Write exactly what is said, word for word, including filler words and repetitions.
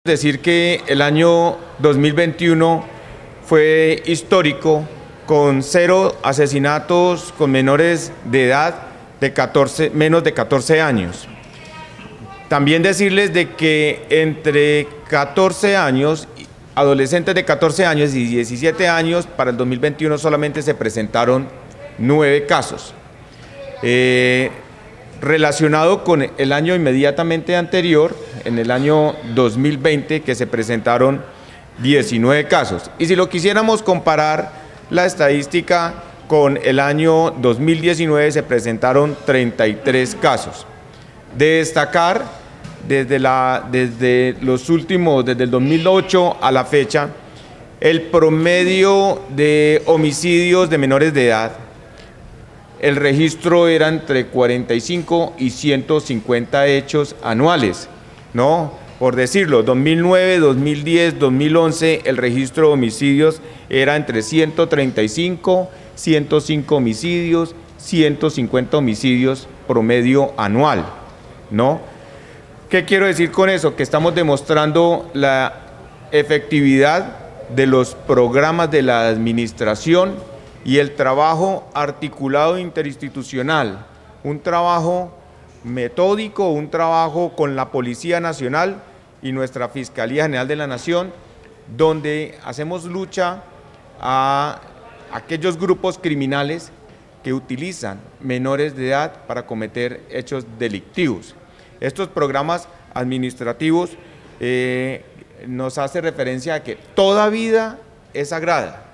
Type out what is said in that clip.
Decir que el año dos mil veintiuno fue histórico, con cero asesinatos con menores de edad de catorce, menos de catorce años. También decirles de que entre catorce años, adolescentes de catorce años y diecisiete años, para el dos mil veintiuno solamente se presentaron nueve casos. Eh, Relacionado con el año inmediatamente anterior, en el año dos mil veinte, que se presentaron diecinueve casos. Y si lo quisiéramos comparar la estadística con el año dos mil diecinueve, se presentaron treinta y tres casos. De destacar, desde, la, desde los últimos, desde el dos mil ocho a la fecha, el promedio de homicidios de menores de edad, el registro era entre cuarenta y cinco y ciento cincuenta hechos anuales, ¿no? Por decirlo, dos mil nueve, dos mil diez, dos mil once, el registro de homicidios era entre ciento treinta y cinco, ciento cinco homicidios, ciento cincuenta homicidios promedio anual, ¿no? ¿Qué quiero decir con eso? Que estamos demostrando la efectividad de los programas de la administración y el trabajo articulado interinstitucional, un trabajo metódico, un trabajo con la Policía Nacional y nuestra Fiscalía General de la Nación, donde hacemos lucha a aquellos grupos criminales que utilizan menores de edad para cometer hechos delictivos. Estos programas administrativos eh, nos hace referencia a que toda vida es sagrada.